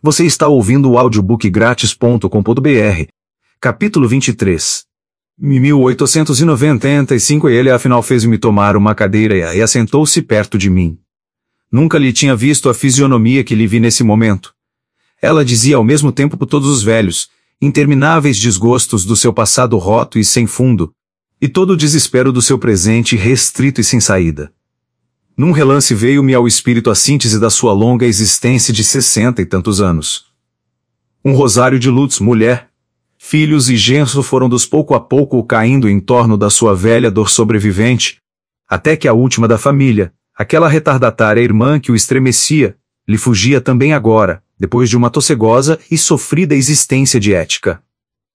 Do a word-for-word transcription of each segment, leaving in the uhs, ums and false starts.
Você está ouvindo o audiobook grátis ponto com ponto br. Capítulo vinte e três. Em mil oitocentos e noventa e cinco ele afinal fez-me tomar uma cadeira e assentou-se perto de mim. Nunca lhe tinha visto a fisionomia que lhe vi nesse momento. Ela dizia ao mesmo tempo por todos os velhos, intermináveis desgostos do seu passado roto e sem fundo, e todo o desespero do seu presente restrito e sem saída. Num relance veio-me ao espírito a síntese da sua longa existência de sessenta e tantos anos. Um rosário de lutos, mulher, filhos e genro foram dos pouco a pouco caindo em torno da sua velha dor sobrevivente, até que a última da família, aquela retardatária irmã que o estremecia, lhe fugia também agora, depois de uma tossegosa e sofrida existência de ética.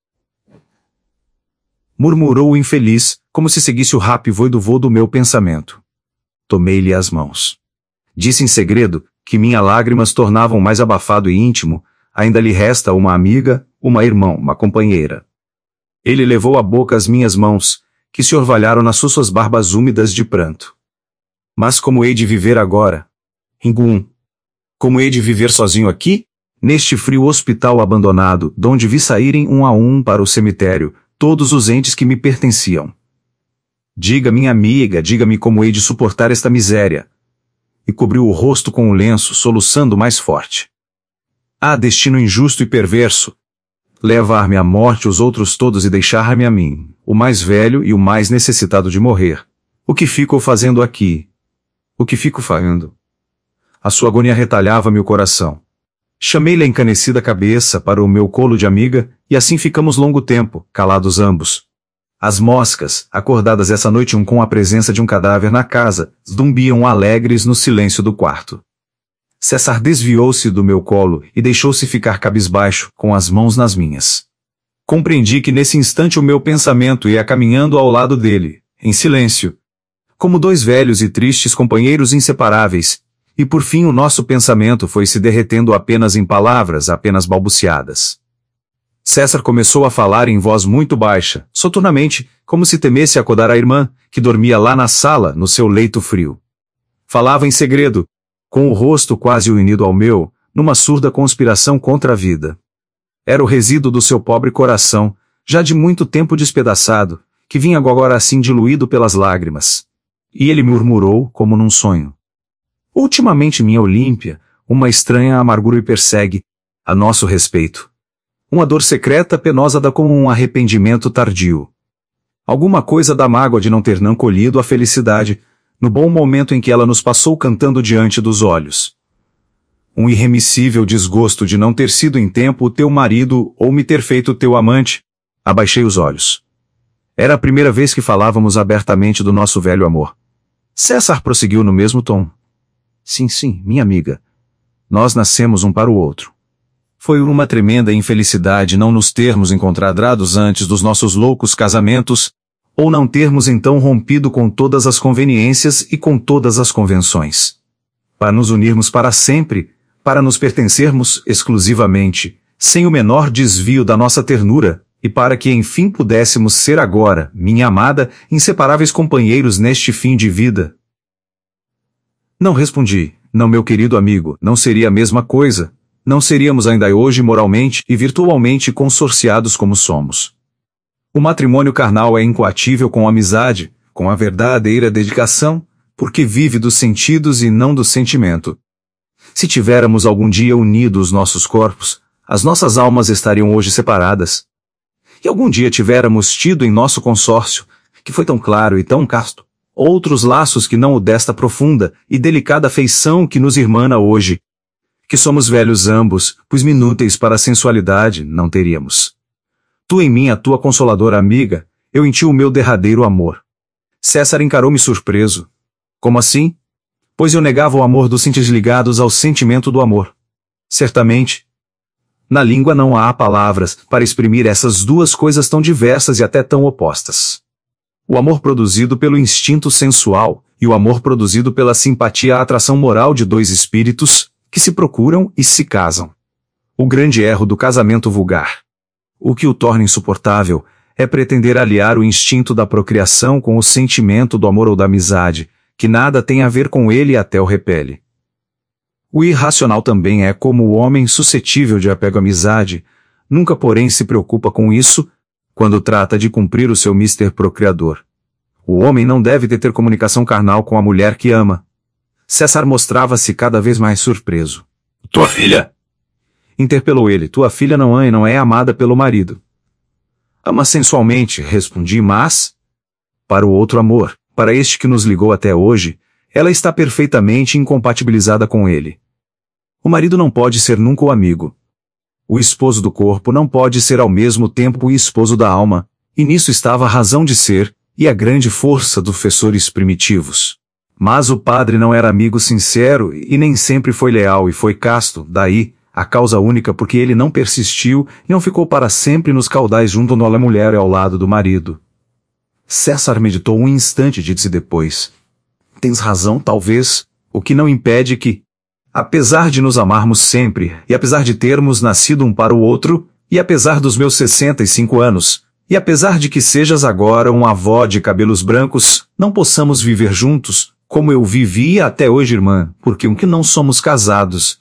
Murmurou o infeliz, como se seguisse o rápido do voo do meu pensamento. Tomei-lhe as mãos. Disse em segredo, que minhas lágrimas tornavam mais abafado e íntimo, ainda lhe resta uma amiga, uma irmã, uma companheira. Ele levou à boca as minhas mãos, que se orvalharam nas suas barbas úmidas de pranto. Mas como hei de viver agora? Ingum. Como hei de viver sozinho aqui? Neste frio hospital abandonado, donde vi saírem um a um para o cemitério, todos os entes que me pertenciam. Diga, minha amiga, diga-me como hei de suportar esta miséria. E cobriu o rosto com o lenço, soluçando mais forte. Ah, destino injusto e perverso! Levar-me à morte os outros todos e deixar-me a mim, o mais velho e o mais necessitado de morrer. O que fico fazendo aqui? O que fico fazendo? A sua agonia retalhava-me o coração. Chamei-lhe a encanecida cabeça para o meu colo de amiga, e assim ficamos longo tempo, calados ambos. As moscas, acordadas essa noite um com a presença de um cadáver na casa, zumbiam alegres no silêncio do quarto. César desviou-se do meu colo e deixou-se ficar cabisbaixo, com as mãos nas minhas. Compreendi que nesse instante o meu pensamento ia caminhando ao lado dele, em silêncio, como dois velhos e tristes companheiros inseparáveis, e por fim o nosso pensamento foi se derretendo apenas em palavras apenas balbuciadas. César começou a falar em voz muito baixa, soturnamente, como se temesse acordar a irmã, que dormia lá na sala, no seu leito frio. Falava em segredo, com o rosto quase unido ao meu, numa surda conspiração contra a vida. Era o resíduo do seu pobre coração, já de muito tempo despedaçado, que vinha agora assim diluído pelas lágrimas. E ele murmurou, como num sonho. Ultimamente minha Olímpia, uma estranha amargura me persegue, a nosso respeito. Uma dor secreta penosa dá como um arrependimento tardio. Alguma coisa da mágoa de não ter não colhido a felicidade, no bom momento em que ela nos passou cantando diante dos olhos. Um irremissível desgosto de não ter sido em tempo o teu marido ou me ter feito teu amante. Abaixei os olhos. Era a primeira vez que falávamos abertamente do nosso velho amor. César prosseguiu no mesmo tom. Sim, sim, minha amiga. Nós nascemos um para o outro. Foi uma tremenda infelicidade não nos termos encontrados antes dos nossos loucos casamentos, ou não termos então rompido com todas as conveniências e com todas as convenções. Para nos unirmos para sempre, para nos pertencermos exclusivamente, sem o menor desvio da nossa ternura, e para que enfim pudéssemos ser agora, minha amada, inseparáveis companheiros neste fim de vida. Não respondi, não, meu querido amigo, não seria a mesma coisa. Não seríamos ainda hoje moralmente e virtualmente consorciados como somos. O matrimônio carnal é incompatível com a amizade, com a verdadeira dedicação, porque vive dos sentidos e não do sentimento. Se tivéssemos algum dia unido os nossos corpos, as nossas almas estariam hoje separadas. E algum dia tivéssemos tido em nosso consórcio, que foi tão claro e tão casto, outros laços que não o desta profunda e delicada afeição que nos irmana hoje, que somos velhos ambos, pois inúteis para a sensualidade, não teríamos. Tu em mim a tua consoladora amiga, eu em ti o meu derradeiro amor. César encarou-me surpreso. Como assim? Pois eu negava o amor dos sentimentos ligados ao sentimento do amor. Certamente. Na língua não há palavras para exprimir essas duas coisas tão diversas e até tão opostas. O amor produzido pelo instinto sensual, e o amor produzido pela simpatia à atração moral de dois espíritos, que se procuram e se casam. O grande erro do casamento vulgar. O que o torna insuportável é pretender aliar o instinto da procriação com o sentimento do amor ou da amizade, que nada tem a ver com ele e até o repele. O irracional também é como o homem suscetível de apego à amizade, nunca porém se preocupa com isso, quando trata de cumprir o seu mister procriador. O homem não deve ter comunicação carnal com a mulher que ama. César mostrava-se cada vez mais surpreso. Tua filha? Interpelou ele. Tua filha não é e não é amada pelo marido. Ama sensualmente, respondi, mas... Para o outro amor, para este que nos ligou até hoje, ela está perfeitamente incompatibilizada com ele. O marido não pode ser nunca o amigo. O esposo do corpo não pode ser ao mesmo tempo o esposo da alma, e nisso estava a razão de ser, e a grande força dos professores primitivos. Mas o padre não era amigo sincero e nem sempre foi leal e foi casto, daí, a causa única porque ele não persistiu e não ficou para sempre nos caudais junto à mulher e ao lado do marido. César meditou um instante e disse depois: Tens razão, talvez, o que não impede que, apesar de nos amarmos sempre, e apesar de termos nascido um para o outro, e apesar dos meus sessenta e cinco anos, e apesar de que sejas agora um avó de cabelos brancos, não possamos viver juntos, como eu vivia até hoje, irmã, porque um que não somos casados.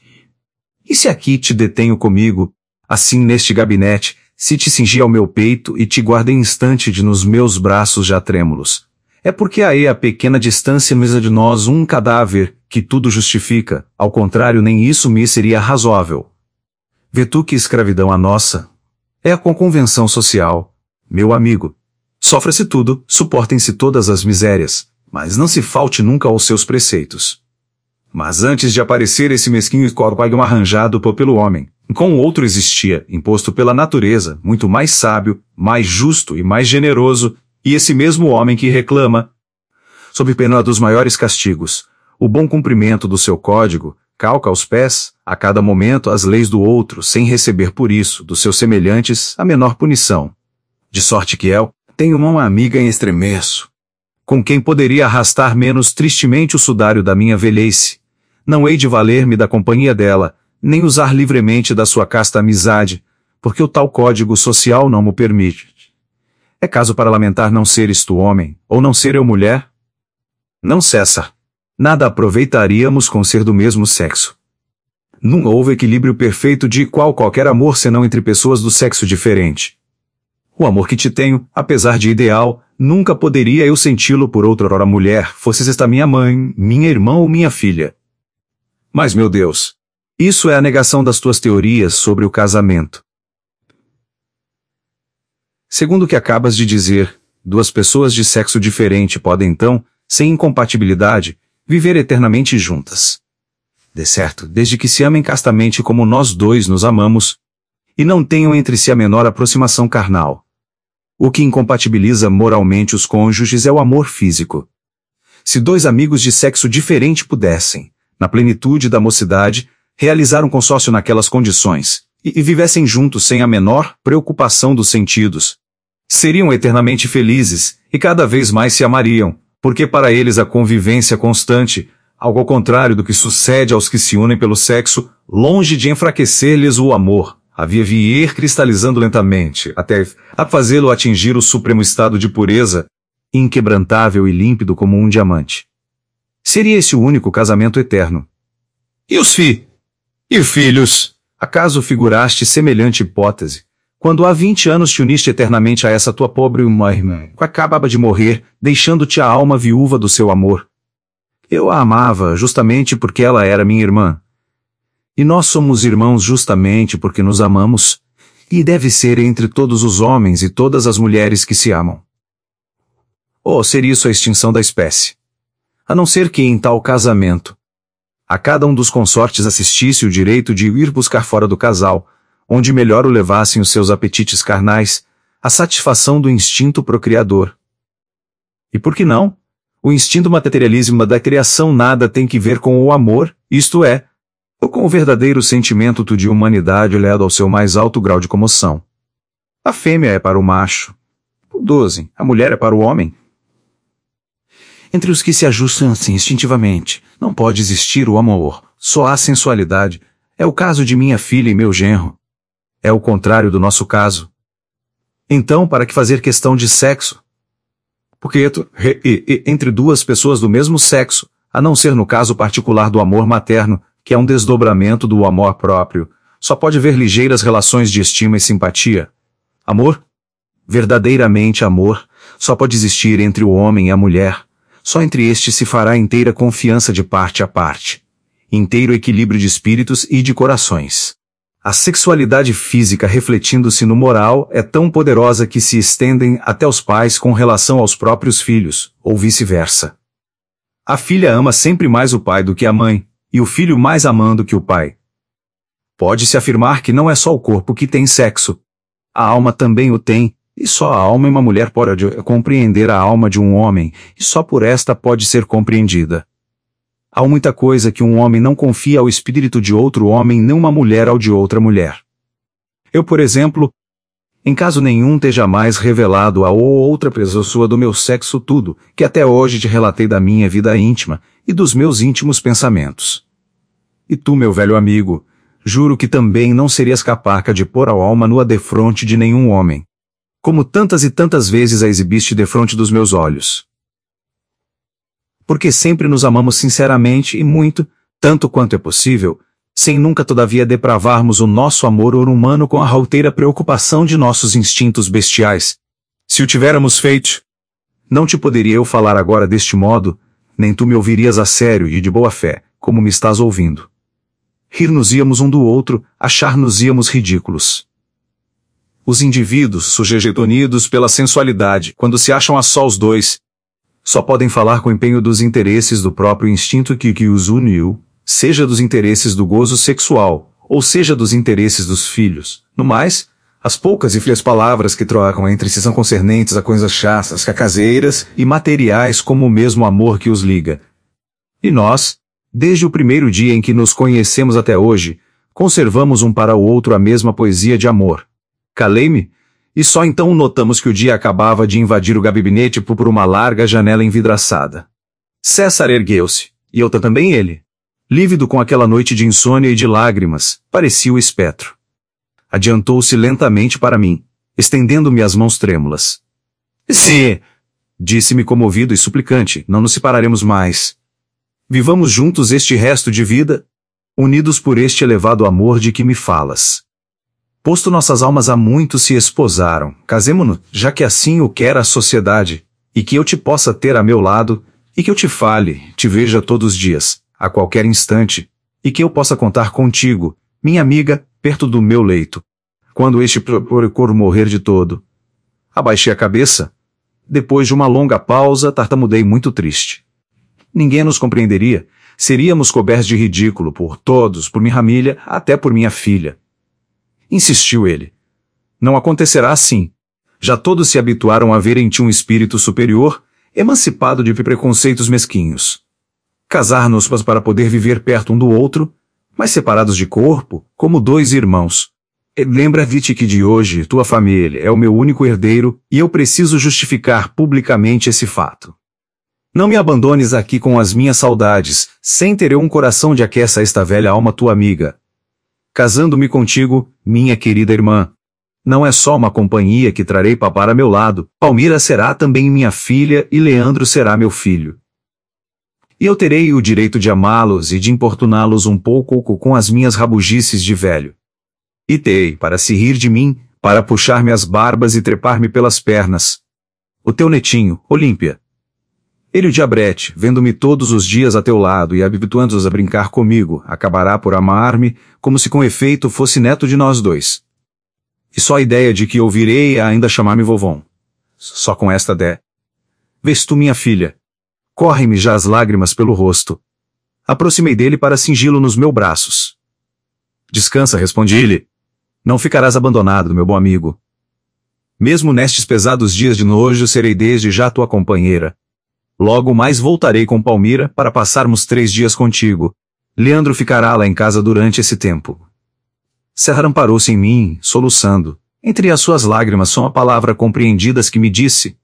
E se aqui te detenho comigo, assim neste gabinete, se te cingi ao meu peito e te guardei instante de nos meus braços já trêmulos, é porque aí a pequena distância mesa de nós um cadáver, que tudo justifica, ao contrário nem isso me seria razoável. Vê tu que escravidão a nossa é a convenção social, meu amigo. Sofra-se tudo, suportem-se todas as misérias, mas não se falte nunca aos seus preceitos. Mas antes de aparecer esse mesquinho corpo arranjado pelo homem, com o outro existia, imposto pela natureza, muito mais sábio, mais justo e mais generoso, e esse mesmo homem que reclama, sob pena dos maiores castigos, o bom cumprimento do seu código, calca aos pés, a cada momento, as leis do outro, sem receber por isso, dos seus semelhantes, a menor punição. De sorte que eu tenho uma amiga em estremeço, com quem poderia arrastar menos tristemente o sudário da minha velhice. Não hei de valer-me da companhia dela, nem usar livremente da sua casta amizade, porque o tal código social não mo permite. É caso para lamentar não seres tu homem, ou não ser eu mulher? Não cessa. Nada aproveitaríamos com ser do mesmo sexo. Não houve equilíbrio perfeito de igual qualquer amor senão entre pessoas do sexo diferente. O amor que te tenho, apesar de ideal, nunca poderia eu senti-lo por outrora mulher, fosses esta minha mãe, minha irmã ou minha filha. Mas, meu Deus, isso é a negação das tuas teorias sobre o casamento. Segundo o que acabas de dizer, duas pessoas de sexo diferente podem então, sem incompatibilidade, viver eternamente juntas. De certo, desde que se amem castamente como nós dois nos amamos, e não tenham entre si a menor aproximação carnal. O que incompatibiliza moralmente os cônjuges é o amor físico. Se dois amigos de sexo diferente pudessem, na plenitude da mocidade, realizar um consórcio naquelas condições, e, e vivessem juntos sem a menor preocupação dos sentidos, seriam eternamente felizes, e cada vez mais se amariam, porque para eles a convivência constante, algo ao contrário do que sucede aos que se unem pelo sexo, longe de enfraquecer-lhes o amor, havia vir cristalizando lentamente, até a fazê-lo atingir o supremo estado de pureza, inquebrantável e límpido como um diamante. Seria esse o único casamento eterno. E os fi? E filhos? Acaso figuraste semelhante hipótese, quando há vinte anos te uniste eternamente a essa tua pobre irmã, que acabava de morrer, deixando-te a alma viúva do seu amor? Eu a amava justamente porque ela era minha irmã. E nós somos irmãos justamente porque nos amamos, e deve ser entre todos os homens e todas as mulheres que se amam. Ou seria isso a extinção da espécie? A não ser que em tal casamento, a cada um dos consortes assistisse o direito de ir buscar fora do casal, onde melhor o levassem os seus apetites carnais, a satisfação do instinto procriador. E por que não? O instinto materialismo da criação nada tem que ver com o amor, isto é, ou com o verdadeiro sentimento de humanidade elevado ao seu mais alto grau de comoção. A fêmea é para o macho. O doze, a mulher é para o homem. Entre os que se ajustam assim instintivamente, não pode existir o amor, só há sensualidade. É o caso de minha filha e meu genro. É o contrário do nosso caso. Então, para que fazer questão de sexo? Porque entre duas pessoas do mesmo sexo, a não ser no caso particular do amor materno, que é um desdobramento do amor próprio, só pode haver ligeiras relações de estima e simpatia. Amor? Verdadeiramente amor, só pode existir entre o homem e a mulher. Só entre estes se fará inteira confiança de parte a parte. Inteiro equilíbrio de espíritos e de corações. A sexualidade física refletindo-se no moral é tão poderosa que se estendem até os pais com relação aos próprios filhos, ou vice-versa. A filha ama sempre mais o pai do que a mãe, e o filho mais amando que o pai. Pode-se afirmar que não é só o corpo que tem sexo. A alma também o tem, e só a alma de uma mulher pode compreender a alma de um homem, e só por esta pode ser compreendida. Há muita coisa que um homem não confia ao espírito de outro homem, nem uma mulher ao de outra mulher. Eu, por exemplo, em caso nenhum te jamais revelado a ou outra pessoa do meu sexo tudo, que até hoje te relatei da minha vida íntima, e dos meus íntimos pensamentos. E tu, meu velho amigo, juro que também não serias capaz de pôr a alma nua defronte de nenhum homem, como tantas e tantas vezes a exibiste defronte dos meus olhos. Porque sempre nos amamos sinceramente e muito, tanto quanto é possível, sem nunca todavia depravarmos o nosso amor humano com a rauteira preocupação de nossos instintos bestiais. Se o tivéssemos feito, não te poderia eu falar agora deste modo, nem tu me ouvirias a sério e de boa fé, como me estás ouvindo. Rir-nos-íamos um do outro, achar-nos-íamos ridículos. Os indivíduos, sujeitonidos pela sensualidade, quando se acham a só os dois, só podem falar com empenho dos interesses do próprio instinto que, que os uniu, seja dos interesses do gozo sexual, ou seja dos interesses dos filhos. No mais, as poucas e frias palavras que trocam entre si são concernentes a coisas chatas, cacaseiras e materiais como o mesmo amor que os liga. E nós, desde o primeiro dia em que nos conhecemos até hoje, conservamos um para o outro a mesma poesia de amor. Calei-me, e só então notamos que o dia acabava de invadir o gabinete por uma larga janela envidraçada. César ergueu-se, e eu também ele. Lívido com aquela noite de insônia e de lágrimas, parecia o espectro. Adiantou-se lentamente para mim, estendendo-me as mãos trêmulas. Se, disse-me comovido e suplicante, não nos separaremos mais. Vivamos juntos este resto de vida, unidos por este elevado amor de que me falas. Posto nossas almas há muito se esposaram, casemo-nos, já que assim o quer a sociedade, e que eu te possa ter a meu lado, e que eu te fale, te veja todos os dias, a qualquer instante, e que eu possa contar contigo, minha amiga, perto do meu leito. Quando este procura morrer de todo. Abaixei a cabeça. Depois de uma longa pausa, tartamudei muito triste. Ninguém nos compreenderia, seríamos cobertos de ridículo por todos, por minha família, até por minha filha. Insistiu ele. Não acontecerá assim. Já todos se habituaram a ver em ti um espírito superior, emancipado de preconceitos mesquinhos. Casar-nos para poder viver perto um do outro, mas separados de corpo, como dois irmãos. Lembra-te que de hoje tua família é o meu único herdeiro e eu preciso justificar publicamente esse fato. Não me abandones aqui com as minhas saudades, sem ter eu um coração de aqueça esta velha alma tua amiga. Casando-me contigo, minha querida irmã, não é só uma companhia que trarei para meu lado, Palmira será também minha filha e Leandro será meu filho. E eu terei o direito de amá-los e de importuná-los um pouco com as minhas rabugices de velho. E terei, para se rir de mim, para puxar-me as barbas e trepar-me pelas pernas. O teu netinho, Olímpia. Ele o diabrete, vendo-me todos os dias a teu lado e habituando-os a brincar comigo, acabará por amar-me, como se com efeito fosse neto de nós dois. E só a ideia de que ouvirei ainda chamar-me vovão. Só com esta dé. Vês tu, minha filha. Correm-me já as lágrimas pelo rosto. Aproximei dele para cingi-lo nos meus braços. Descansa, respondi-lhe. Não ficarás abandonado, meu bom amigo. Mesmo nestes pesados dias de nojo, serei desde já tua companheira. Logo mais voltarei com Palmira para passarmos três dias contigo. Leandro ficará lá em casa durante esse tempo. Serra amparou-se em mim, soluçando. Entre as suas lágrimas só uma palavra compreendidas que me disse.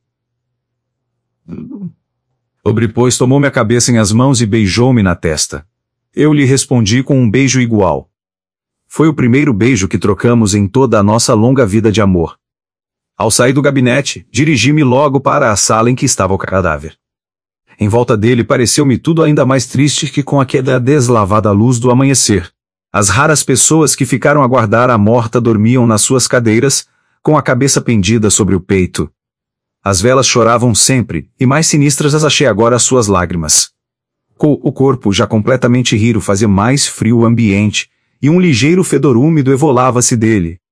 Obre, pois, tomou-me a cabeça em as mãos e beijou-me na testa. Eu lhe respondi com um beijo igual. Foi o primeiro beijo que trocamos em toda a nossa longa vida de amor. Ao sair do gabinete, dirigi-me logo para a sala em que estava o cadáver. Em volta dele pareceu-me tudo ainda mais triste que com aquela deslavada luz do amanhecer. As raras pessoas que ficaram a guardar a morta dormiam nas suas cadeiras, com a cabeça pendida sobre o peito. As velas choravam sempre, e mais sinistras as achei agora as suas lágrimas. Co- o corpo, já completamente riro, fazia mais frio o ambiente, e um ligeiro fedor úmido evolava-se dele.